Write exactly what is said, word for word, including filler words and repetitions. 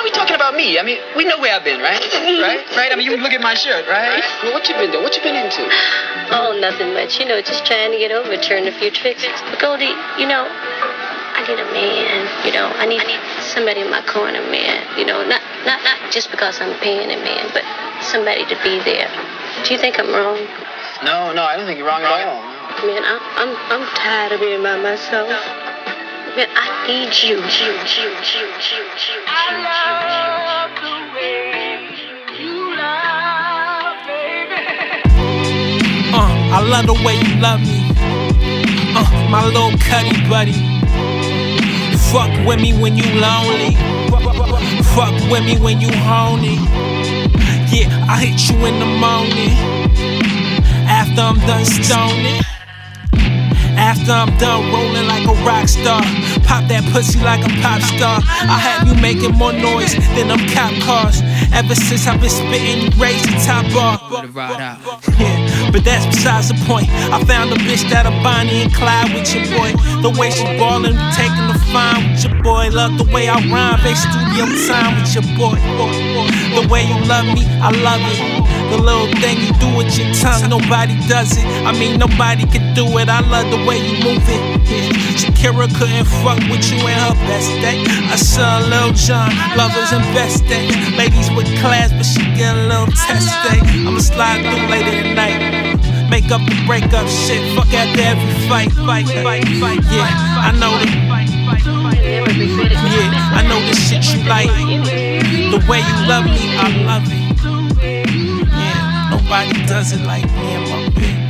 we talking about me? I mean, we know where I've been, right? Right? Right? I mean, you look at my shirt, right? Well, what you been doing? What you been into? Oh, nothing much. You know, just trying to get over, turn a few tricks. But Goldie, you know, I need a man. You know, I need, I need somebody in my corner, man. You know, not, not, not just because I'm paying a man, but somebody to be there. Do you think I'm wrong? No, no, I don't think you're wrong at all. Man, I'm, I'm, I'm tired of being by myself. Man, I need you, you, you, you, you, you. I love the way you love, baby. Uh, I love the way you love me. Uh, my little cutty buddy. Fuck with me when you lonely. Fuck with me when you horny. Yeah, I hit you in the morning. After I'm done stoning. After I'm done rolling like a rock star. Pop that pussy like a pop star. I have you making more noise than them cop cars. Ever since I've been spitting, you raised the top bar. Yeah, but that's besides the point. I found a bitch that'll Bonnie and Clyde with your boy. The way she ballin', taking the fine with your boy. Love the way I rhyme, they studio time with your boy. The way you love me, I love it. The little thing you do with your tongue, nobody does it. I mean, nobody can do it. I love the way you move it. Yeah. Shakira couldn't fuck with you in her best day. I saw Lil Jon, lovers and best day. Ladies with class, but she get a little test day. I'ma slide through later tonight. Make up and break up shit. Fuck after every fight, fight, fight, fight. Yeah, I know that. Yeah, I know the shit you like. The way you love me, I love it. Yeah, nobody does it like me and my bitch.